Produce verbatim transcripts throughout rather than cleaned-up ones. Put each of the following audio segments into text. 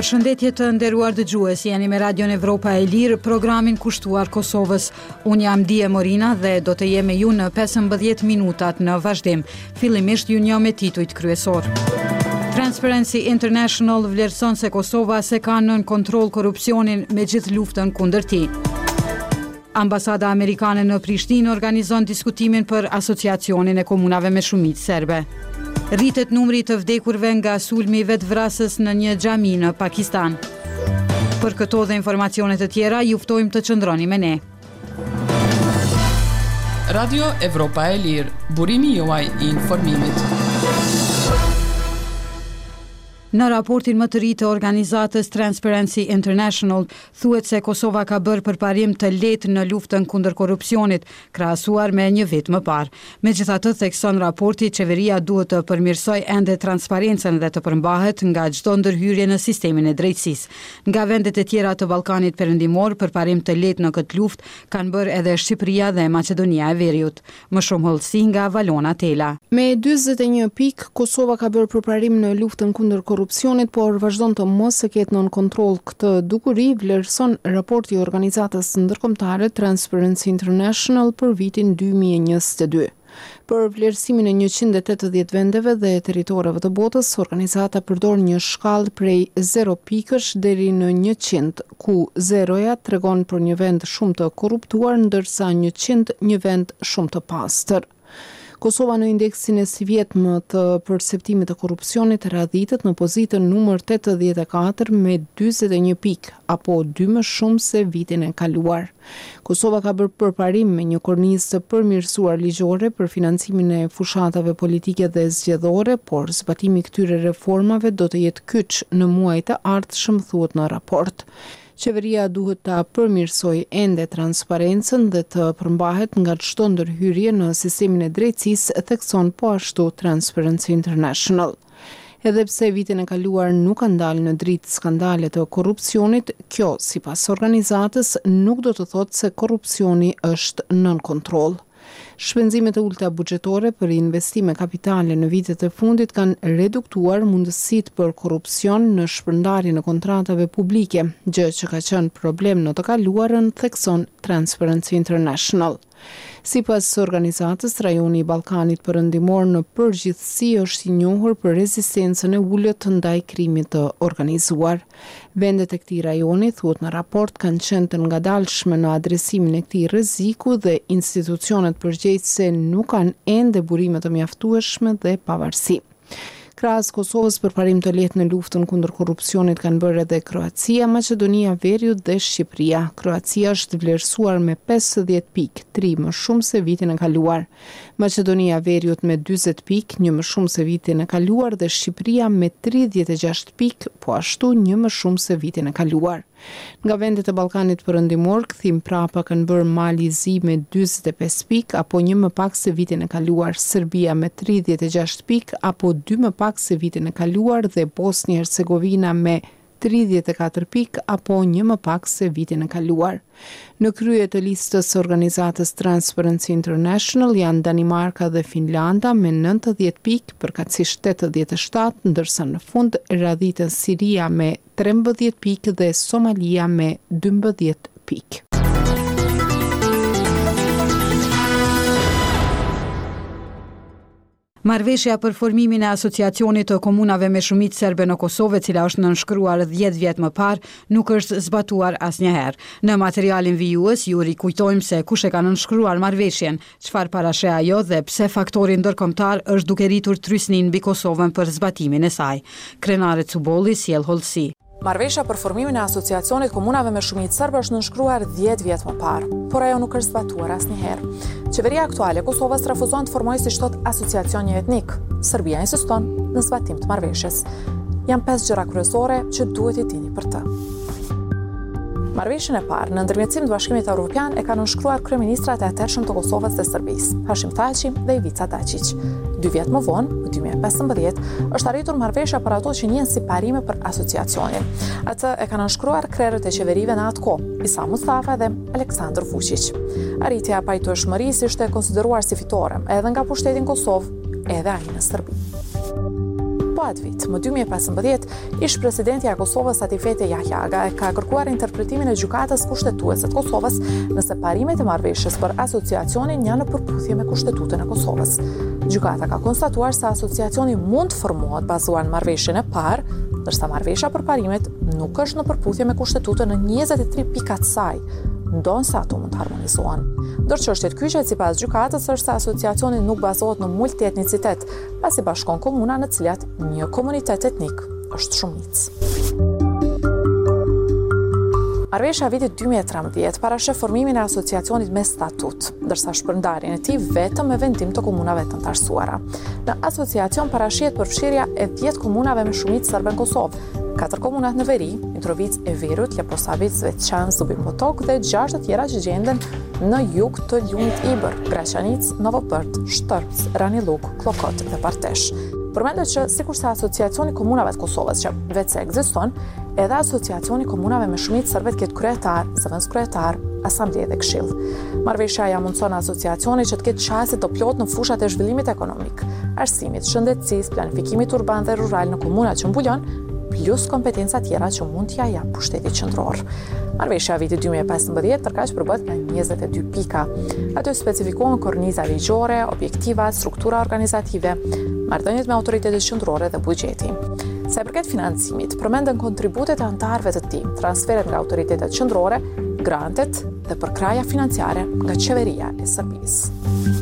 Përshëndetje të nderuar dëgjues, jeni me Radion Evropa e Lirë, programin kushtuar Kosovës. Unë jam Dije Morina dhe do të jem me ju në pesëmbëdhjetë minutat në vazhdim. Fillimisht ju njoh me titujt kryesor. Transparency International vlerëson se Kosova se ka nën kontroll korrupsionin me gjithë luftën kundër tij. Ambasada amerikane në Prishtinë organizon diskutimin për asociacionin e komunave me shumicë serbe. Rritet numri të vdekurve nga sulmi vetvrasës në një xhami në Pakistan. Për këto dhe informacione të tjera, ju ftojmë të qëndroni me ne. Radio Evropa e Lirë, burimi juaj i informimit. Në raportin më të ri të organizatës Transparency International, thuhet se Kosova ka bërë përparim të lehtë në luftën kundër korrupsionit, krahasuar me një vit më parë. Megjithatë, thekson raporti, qeveria duhet të përmirësojë ende transparencën dhe të përmbahet nga çdo ndërhyrje në sistemin e drejtësisë. Nga vendet e tjera të Ballkanit Perëndimor, përparim të lehtë në këtë luftë kanë bërë edhe Shqipëria dhe Maqedonia e Veriut. Më shumë hollësi nga Valona Tela. Me dyzet e një pikë, Kosova ka bërë përparim në luftën kundër korrupsionit, por vazhdon të mos e ketë nën kontroll këtë dukuri, vlerëson raporti i organizatës ndërkombëtare Transparency International për vitin dy mijë e njëzet e dy. Për vlerësimin e njëqind e tetëdhjetë vendeve dhe territoreve të botës, organizata përdor një shkallë prej zero pikësh deri në njëqind, ku zeroja tregon për një vend shumë të korruptuar, ndërsa njëqind një vend shumë të pastër. Kosova në indeksin e si vjet më të perceptimit të korrupsionit radhitet në pozitën numër tetëdhjetë e katër me dyzet e një pikë, apo dy më shumë se vitin e kaluar. Kosova ka bërë përparim me një kornizë të përmirësuar ligjore për financimin e fushatave politike dhe zgjedhore, por zbatimi i këtyre reformave do të jetë kyç në muajt e ardhshëm, thuhet në raport. Qeveria duhet ta përmirësojë ende transparencën dhe të përmbahet nga çdo ndërhyrje në sistemin e drejtësisë, thekson po ashtu Transparency International. Edhe pse vitin e kaluar nuk ka ndalë në dritë skandale të korrupsionit, kjo, sipas organizatës, nuk do të thotë se korrupsioni është nën kontroll. Shpenzimet e ulta buxhetore për investime kapitale në vitet e fundit kanë reduktuar mundësitë për korrupsion në shpërndarjen e kontratave publike, gjë që ka qenë problem në të kaluarën, thekson Transparency International. Sipas organizatës, rajoni i Ballkanit Perëndimor në përgjithësi është i njohur për rezistencën e ulët ndaj krimit të organizuar. Vendet e këtij rajoni, thuhet në raport, kanë qenë të ngadalshme në adresimin e këtij rreziku dhe institucionet përgjegjëse nuk kanë ende burime të mjaftueshme dhe pavarësi. Krahas Kosovës, përparim të lehtë në luftën kundër korrupsionit kanë bërë edhe Kroacia, Maqedonia e Veriut dhe Shqipëria. Kroacia është vlerësuar me pesëdhjetë pikë, tri më shumë se vitin e kaluar. Maqedonia e Veriut me dyzet pikë, një më shumë se vitin e kaluar, dhe Shqipëria me tridhjetë e gjashtë pikë, po ashtu një më shumë se vitin e kaluar. Nga vendet e Ballkanit Perëndimor, kthim prapa kanë bërë Mali Zi me dyzet e pesë pikë, apo një më pak se vitin e kaluar, Serbia me tridhjetë e gjashtë pikë, apo dy më pak se vitin e kaluar, dhe Bosnia e Hercegovina me tridhjetë e katër pikë, apo një më pak se vitin e kaluar. Në krye të listës organizatës Transparency International janë Danimarka dhe Finlanda me nëntëdhjetë pikë, përkatësisht tetëdhjetë e shtatë, ndërsa në fund radhiten Siria me trembëdhjetë pikë dhe Somalia me dymbëdhjetë pikë. Marrëveshja për formimin e asociacionit të komunave me shumicë serbe në Kosovë, e cila është nënshkruar dhjetë vjet më parë, nuk është zbatuar asnjëherë. Në materialin vijues ju rikujtojmë se kush e ka nënshkruar marrëveshjen, çfarë parasheh ajo dhe pse faktori ndërkombëtar është duke rritur trysnin mbi Kosovën për zbatimin e saj. Krenare Cubolli sjell hollësi. Marrëveshja për formimin e asociacionit komunave me shumicë serbe është nënshkruar dhjetë vjet më parë, por ajo nuk është zbatuar asnjëherë. Qeveria aktuale e Kosovës refuzon të formojë si çdo asociacion një etnik. Serbia insiston në zbatim të marrëveshjes. Janë pesë gjëra kryesore që duhet i dini për të. Marrëveshjen e parë në ndërmjetësim të Bashkimit Evropian e kanë nënshkruar kryeministrat e atëhershëm të Kosovës dhe Serbisë, Hashim Thaçi dhe Ivica Dačić. Dy vjet më vonë, në dy mijë e pesëmbëdhjetë, është arritur marrëveshja për ato që njihen si parime për asociacionin. Atë e kanë nënshkruar krerët e qeverive në atë kohë, Isa Mustafa dhe Aleksandar Vučić. Arritja e pajtueshmërisë ishte konsideruar si fitore edhe nga pushteti në Kosovë, edhe ai në Serbi. Po atë vit, më dy mijë e pesëmbëdhjetë, ish presidenti i Kosovës Atifete Jahjaga e ka kërkuar interpretimin e gjykatës kushtetuese të Kosovës nëse parimet e marrëveshjes për asociacionin janë në përputhje me Kushtetutën e Kosovës. Gjykata ka konstatuar se asociacioni mund të formohet bazuar në marrëveshjen e parë, ndërsa marrëveshja për parimet nuk është në përputhje me Kushtetutën në njëzet e tre pikat saj, ndonë se ato mund të harmonizohen. Ndër çështjet kyçe sipas gjykatës është se asociacioni nuk bazohet në multietnicitet, pasi bashkon komuna në të cilat një komunitet etnik është shumicë. Marrëveshja vitit dy mijë e trembëdhjetë parashef formimin e asociacionit me statut, ndërsa shpërndarjen e tij vetëm me vendim të komunave të antarësuara. Në asociacion parashihet përfshirja e dhjetë komunave me shumicë serbe në Kosovë, katër komunat në veri, Mitrovic e Virut, Leposavic, Veçan, Zubin Potok dhe gjashtë të tjera që gjenden në jug të Ljumit Ibër, Graçanic, Novopërt, Shtërpës, Raniluk, Klokot dhe Partesh. Përmendet që sikurse asociacioni komunave të Kosovës që vetë se ekziston, edhe asociacioni komunave me shumicë serbe të ketë kryetar, zëvendës kryetar, asambleje dhe këshill. Marrëveshja ja mundson asociacioni që të ketë qasje të plotë në fushat e zhvillimit ekonomik, arsimit, shëndetësisë, planifikimit urban dhe rural në komunat që mbulon, plus kompetenca tjera që mund t'ja jap pushteti qendror. Marrëveshja vitit dy mijë e pesëmbëdhjetë tërkaq përbëhet nga njëzet e dy pika. Ato specifikohen korniza ligjore, objektivat, struktura organizative, marrëdhëniet me autoritetet qendrore dhe buxheti. Sa i përket financimit, përmenden kontributet e anëtarëve të tij, transferet nga autoritetet qendrore, grantet dhe përkraja financiare nga qeveria e Serbisë.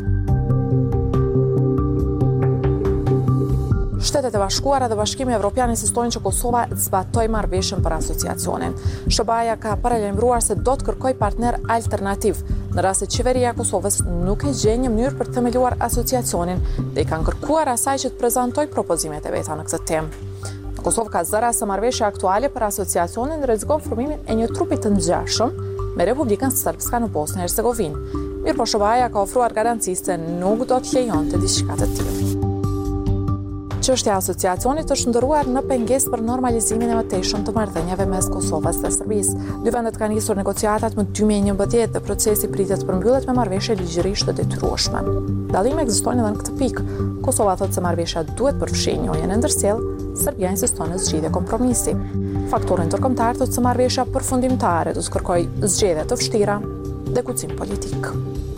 Shtetet e Bashkuara dhe Bashkimi Evropian insistojnë që Kosova të zbatojë marrëveshjen për asociacionin. sh b a-ja ka paralajmëruar se do të kërkojë partner alternativ në rast se qeveria e Kosovës nuk e gjen një mënyrë për të themeluar asociacionin dhe i kanë kërkuar asaj që të prezantojë propozimet e veta në këtë temë. Në Kosovë ka zëra se marrëveshja aktuale për asociacionin rrezikon formimin e një trupi të ngjashëm me Republikën Srpska në Bosnë e Hercegovinë. Mirë po sh b a-ja ka ofruar garanci se nuk do të lejonte diçka të tillë. Çështja e asociacionit është ndërruar në pengesë për normalizimin e mëtejshëm të marrëdhënieve mes Kosovës dhe Serbisë. Dy vendet kanë nisur negociatat më dy mijë e njëmbëdhjetë dhe procesi pritet të përmbyllet me marrëveshje ligjërisht të detyrueshme. Dallimi ekziston edhe në këtë pikë. Kosova thotë se marrëveshja duhet përfshijë njëjën e ndërsjell, Serbia insiston në zgjidhje kompromisi. Faktori ndërkombëtar thotë se marrëveshja përfundimtare do të kërkojë zgjedhje të vështira dhe kucim politik.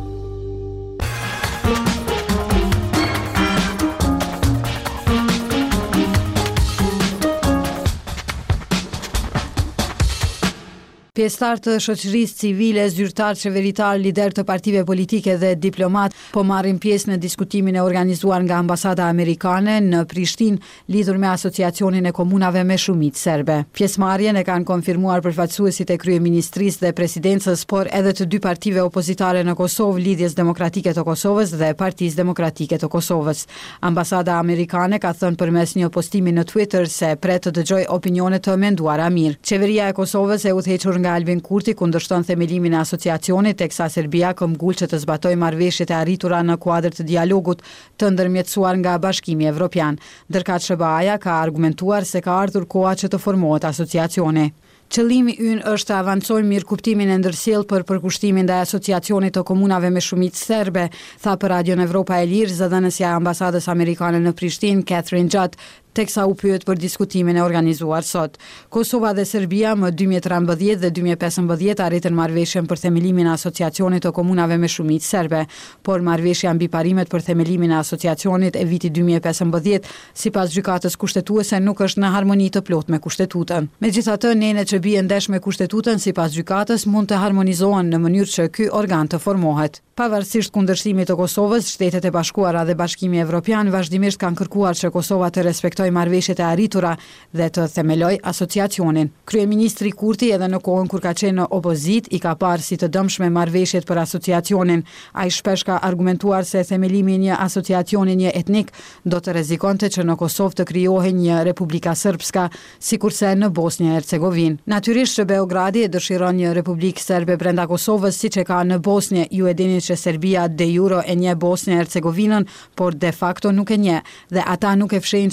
Pjesëtar të shoqërisë civile, zyrtar, qeveritar, lider të partive politike dhe diplomat po marrin pjesë në diskutimin e organizuar nga ambasada amerikane në Prishtinë lidhur me asociacionin e komunave me shumicë serbe. Pjesëmarrjen e kanë konfirmuar përfaqësuesit e kryeministrisë dhe presidencës, por edhe të dy partive opozitare në Kosovë, Lidhjes Demokratike të Kosovës dhe Partisë Demokratike të Kosovës. Ambasada amerikane ka thënë përmes një postimi në Twitter se pret të dëgjojë opinione të menduara mirë. Qeveria e Kosovës e udhëhequr nga Albin Kurti kundërshton themelimin e asociacionit, teksa Serbia këmbgul që të zbatojë marrëveshjet e arritura në kuadër të dialogut të ndërmjetësuar nga Bashkimi Evropian. Ndërkëtë sh b a-ja ka argumentuar se ka ardhur koha që të formohet asociacioni. Qëllimi ynë është të avancojmë mirëkuptimin e ndërsjellë për përkushtimin ndaj asociacionit të komunave me shumicë serbe, tha për Radion Evropa e Lirë zëdhënësja e ambasadës amerikane në Prishtinë, Catherine Judd, teksa u pyet për diskutimin e organizuar sot. Kosova dhe Serbia më dy mijë e trembëdhjetë dhe dy mijë e pesëmbëdhjetë arritën marrëveshjen për themelimin e asociacionit të komunave me shumicë serbe, por marrëveshja mbi parimet për themelimin e asociacionit e vitit dy mijë e pesëmbëdhjetë sipas gjykatës kushtetuese nuk është në harmoni të plotë me Kushtetutën. Megjithatë, nenet që bien ndesh me Kushtetutën sipas gjykatës mund të harmonizohen në mënyrë që ky organ të formohet. Pavarësisht kundërshtimit të Kosovës, Shtetet e Bashkuara dhe Bashkimi Evropian vazhdimisht kanë kërkuar që Kosova të respektojë marrëveshjet e arritura dhe të themelojë asociacionin. Kryeministri Kurti edhe në kohën kur ka qenë në opozit i ka parë si të dëmshme marrëveshjet për asociacionin. Ai shpesh ka argumentuar se themelimi i një asociacioni një etnik do të rrezikonte që në Kosovë të krijohej një Republika Srpska, sikurse në Bosnjë e Hercegovinë. Natyrisht që Beogradi e dëshiron një Republikë Serbe brenda Kosovës, siç e ka në Bosnjë. Ju e dini që Serbia de jure e njeh Bosnjë e Hercegovinën, por de facto nuk e njeh, dhe ata nuk e fshehin qëllimin e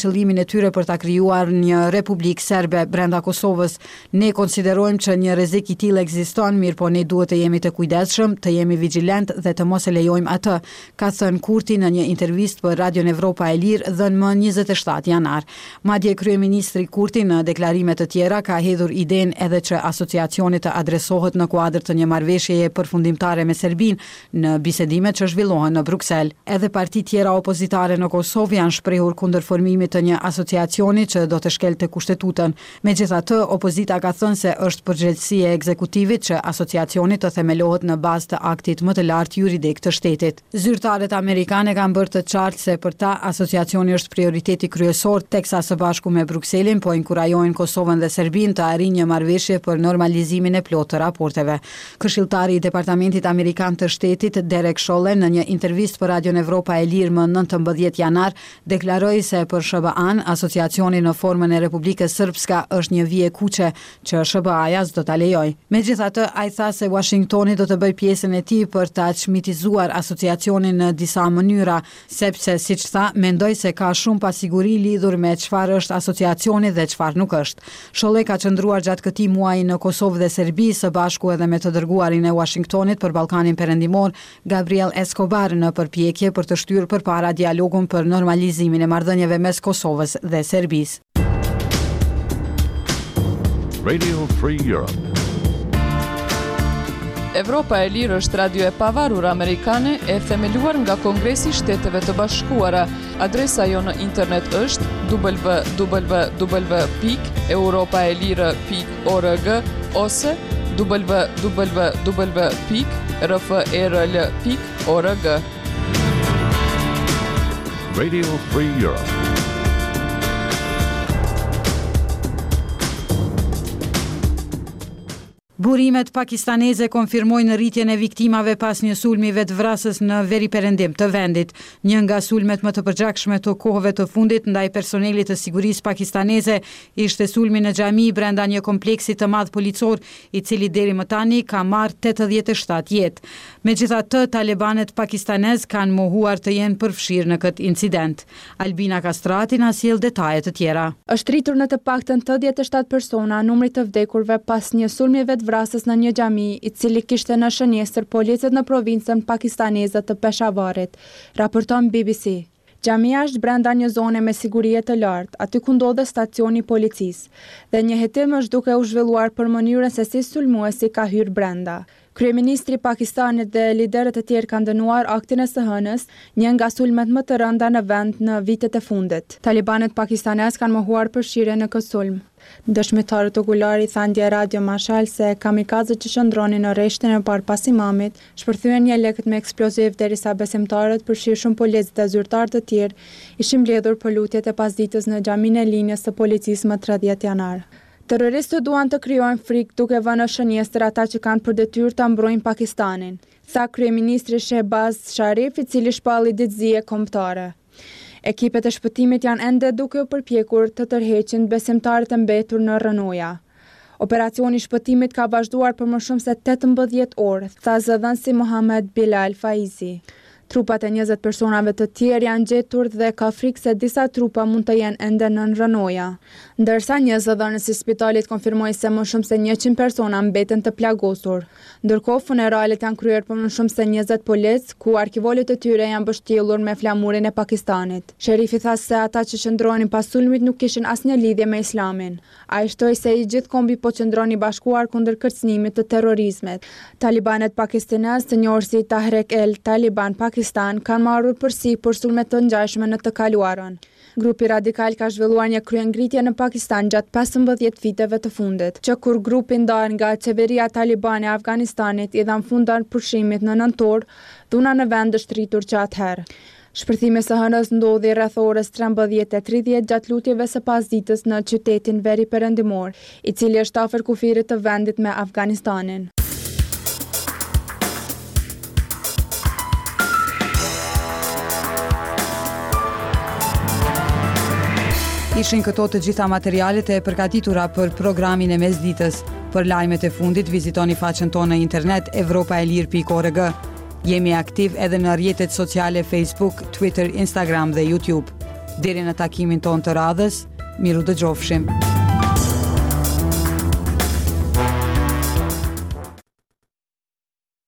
e tyre për ta krijuar një republikë serbe brenda Kosovës. Ne konsiderojmë që një rrezik i tillë ekziston, mirë po ne duhet të jemi të kujdesshëm, të jemi vigjilent dhe të mos e lejojmë atë, ka thënë Kurti në një intervistë për Radion Evropa e Lirë dhënë më njëzet e shtatë janar. Madje kryeministri Kurti në deklarime të tjera ka hedhur idenë edhe që asociacioni të adresohet në kuadër të një marrëveshjeje përfundimtare me Serbinë në bisedimet që zhvillohen në Bruksel. Edhe parti tjera opozitare në Kosovë janë shprehur kundër formimit të një asociacioni që do të shkelte kushtetutën. Megjithatë, opozita ka thënë se është përgjegjësi e ekzekutivit që asociacioni të themelohet në bazë të aktit më të lartë juridik të shtetit. Zyrtarët amerikane kanë bërë të qartë se për ta asociacioni është prioriteti kryesor, teksa së bashku me Brukselin po inkurajojnë Kosovën dhe Serbinë të arrijnë një marrëveshje për normalizimin e plotë të raporteve. Këshilltari i Departamentit Amerikan të Shtetit Derek Chollet në një intervistë për Radion Evropa e Lirë më nëntëmbëdhjetë janar deklaroi se për S B A-n asociacioni në formën e Republikës Srpska është një vije kuqe që S B A-ja s'do ta lejojë. Megjithatë, ai tha se Washingtoni do të bëjë pjesën e tij për ta çmitizuar asociacionin në disa mënyra, sepse siç tha, mendoj se ka shumë pasiguri lidhur me çfarë është asociacioni dhe çfarë nuk është. Chollet ka qëndruar gjatë këtij muaji në Kosovë dhe Serbi së bashku edhe me të dërguarin e Washingtonit për Ballkanin Perëndimor, Gabriel Escobar, në përpjekje për të shtyrë përpara dialogun për normalizimin e marrëdhënieve mes Kosovës dhe Serbisë. Radio Free Europe. Evropa e Lirë është radio e pavarur amerikane e themeluar nga Kongresi i Shteteve të Bashkuara. Adresa jo në internet është w w w pikë europaelire pikë org ose w w w pikë r f e r l pikë org. Radio Free Europe. Burimet pakistaneze konfirmojnë rritjen e viktimave pas një sulmi vetvrasës në veriperendim të vendit. Një nga sulmet më të përgjakshme të kohëve të fundit ndaj personelit të sigurisë pakistaneze ishte sulmi në xhami brenda një kompleksi të madh policor, i cili deri më tani ka marrë tetëdhjetë e shtatë jetë. Megjithatë, talibanet pakistanez kanë mohuar të jenë përfshirë në këtë incident. Albina Kastrati na sjell detaje të tjera. Është rritur në të paktën tetëdhjetë e shtatë persona numri të vdekurve pas një sulmi vetvrasës në një xhami, i cili kishte në shënjestër policët në provincën pakistaneze të Peshavarit, raporton B B C. Xhamia është brenda një zone me siguri të lartë, aty ku ndodhet stacioni i policisë, dhe një hetim është duke u zhvilluar për mënyrën se si sulmuesi ka hyrë brenda. Kryeministri i Pakistanit dhe liderët e tjerë kanë dënuar aktin e së hënës, një nga sulmet më të rënda në vend në vitet e fundit. Talibanet pakistanez kanë mohuar përfshirjen në këtë sulm. Dëshmitarët okulari thanë Ndje Radio Mashal se kamikazët që shëndronin në rreshtin e parë pas imamit shpërthyen një lekët me eksploziv derisa besimtarët, përfshirë policë dhe zyrtarë të tjerë, ishin mbledhur për lutjet e pasdites në xhaminë e linjës së policisë më tridhjetë janar. Terroristët duan të krijojnë frikë duke vënë në shënjestër ata që kanë për detyrë ta mbrojnë Pakistanin, tha kryeministri Shehbaz Sharif, i cili shpalli ditëzie kombëtare. Ekipet e shpëtimit janë ende duke u përpjekur të tërheqin besimtarët e mbetur në rrënoja. Operacioni i shpëtimit ka vazhduar për më shumë se tetëmbëdhjetë orë, tha zëdhënësi Mohammed Bilal Faizi. Trupat e njëzet personave të tjerë janë gjetur dhe ka frikë se disa trupa mund të jenë ende në rrënoja. Ndërsa një zëdhënës i spitalit konfirmoi se më shumë se njëqind persona mbeten të plagosur. Ndërkohë, funeralet janë kryer për më shumë se njëzet policë, ku arkivolët e tyre janë mbështjellur me flamurin e Pakistanit. Sherifi tha se ata që qëndronin pas sulmit nuk kishin asnjë lidhje me Islamin. Ai shtoi se i gjithë kombi po qëndroni bashkuar kundër kërcënimit të terrorizmit. Talibanet pakistanez, të njohur si Tahrek el Taliban Pakistan, kanë marrur përsi për sulmet të ngjashme në të kaluarën. Grupi radikal ka zhvilluar një kryengritje në Pakistan gjatë pesëmbëdhjetë viteve të fundit, që kur grupi ndar nga qeveria talibane e Afganistanit i dhan fund pushimit në nëntor, dhuna në vend është rritur që atëherë. Shpërthimi së hënës ndodhi rreth orës trembëdhjetë e tridhjetë gjatë lutjeve së pasdites në qytetin Veri Perëndimor, i cili është afër kufirit të vendit me Afganistanin. Ishin këto të gjitha materialet e përgatitura për programin e mesditës. Për lajmet e fundit, vizitoni faqen tonë në internet europaelir pikë org. Jemi aktiv edhe në rrjetet sociale Facebook, Twitter, Instagram dhe YouTube. Deri në takimin ton të radhës, miru dëgjofshim.